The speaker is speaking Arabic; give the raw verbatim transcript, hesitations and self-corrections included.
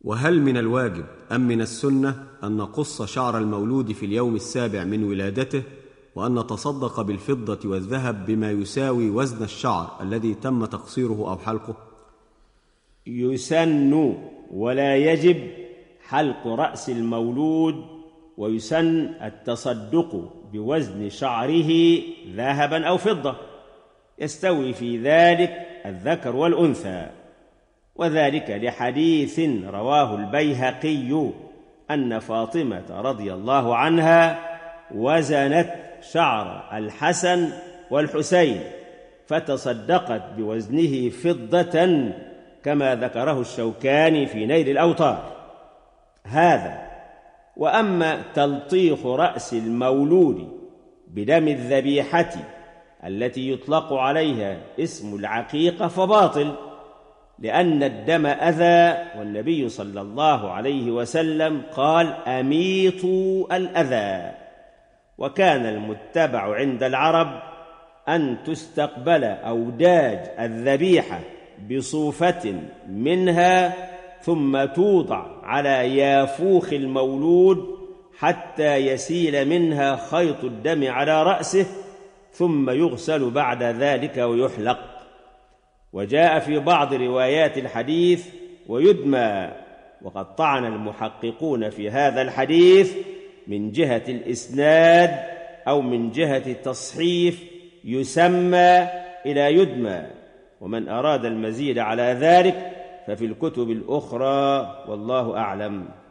وهل من الواجب أم من السنة أن نقص شعر المولود في اليوم السابع من ولادته، وأن نتصدق بالفضة والذهب بما يساوي وزن الشعر الذي تم تقصيره أو حلقه؟ يسن ولا يجب حلق رأس المولود، ويسن التصدق بوزن شعره ذهبا أو فضة، يستوي في ذلك الذكر والأنثى، وذلك لحديث رواه البيهقي أن فاطمة رضي الله عنها وزنت شعر الحسن والحسين فتصدقت بوزنه فضة، كما ذكره الشوكاني في نيل الأوطار. هذا. وأما تلطيخ رأس المولود بدم الذبيحة التي يطلق عليها اسم العقيقة فباطل، لأن الدم أذى، والنبي صلى الله عليه وسلم قال: أميطوا الأذى. وكان المتبع عند العرب أن تستقبل أوداج الذبيحة بصوفة منها، ثم توضع على يافوخ المولود حتى يسيل منها خيط الدم على رأسه، ثم يغسل بعد ذلك ويحلق. وجاء في بعض روايات الحديث ويدمى، وقد طعن المحققون في هذا الحديث من جهة الإسناد أو من جهة التصحيف، يسمى إلى يدمى. ومن أراد المزيد على ذلك ففي الكتب الأخرى، والله أعلم.